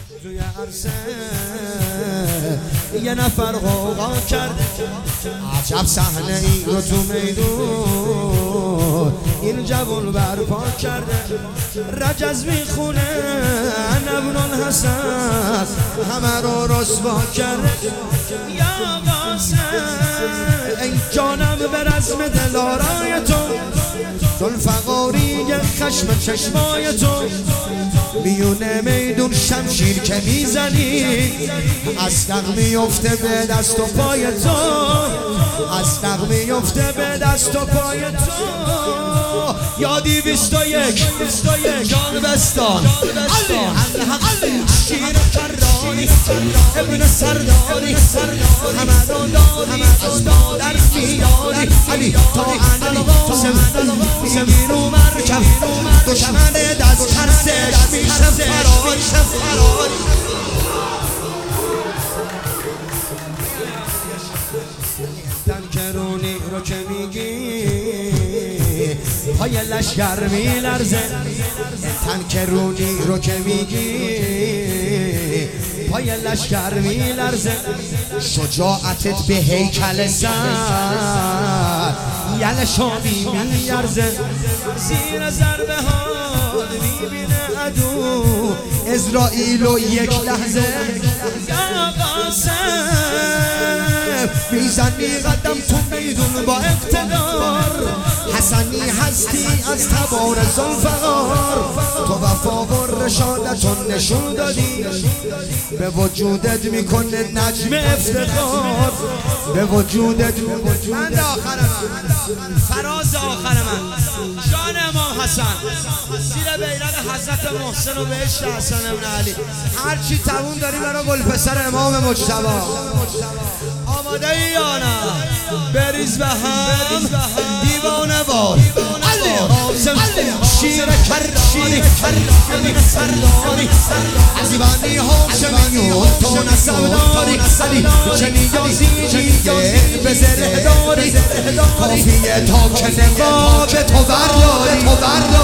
توی عرصه یه نفر غوغا کرده، عجب صحنه ای رو تو میدون این جوون برپا کرده. رجز میخونه ابن الحسن همه رو رسوا کرده. یا قاسم ای جانم به رزم دلارای تو، ذوالفقاری خشم چشمای تو، میونه میدون شمشیر که میزنی اسلق میفته به دست و پای تو، اسلق میفته به دست و پای تو. یا 201 جان بستان شیر کرانی ابن سرداری همه رو داری از مادر میاری علی تا علی قاسم میگیر و مرکب دشمن دست ترسش میشه فرار. تنکرونی رو که میگی پای لشگر میلرزه، تنکرونی رو که میگی پای لشگر میلرزه. شجاعتت به هیکل سر یل شامی میارزه، زیر ضربه ها میبینه عدو اسرائیل و یک لحظه. یا قاسم میزنی قدم تو میدون با اقتدار، حسنی هستی از تبار ذوالفقار، تو وفا و رشادتون نشون دادی، به وجودت میکنه نجم افتخار، به وجودت من آخر من فراز آخر من جان امام حسن زیر بیرق حضرت محسن و بهشت حسن ابن علی. هرچی توون داری برای گلپسر امام مجتبی آماده ای یا نه؟ بریز به هم دیوانه باد قاسم شیر کرانی سرداری عزیبانی هاشمیون تو نسوداری چنین یازیجیه به زره داری کافیه تا که نقاب تو برداری